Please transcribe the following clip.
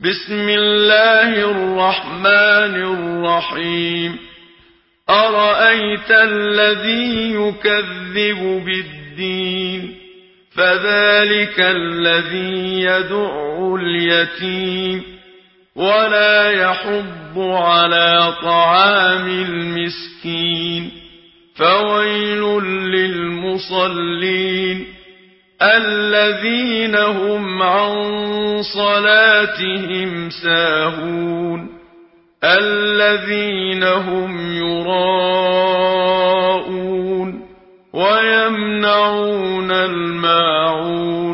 بسم الله الرحمن الرحيم أرأيت الذي يكذب بالدين فذلك الذي يدع اليتيم ولا يحض على طعام المسكين فويل للمصلين الذين هم عن صلاتهم ساهون الذين هم يراءون ويمنعون الماعون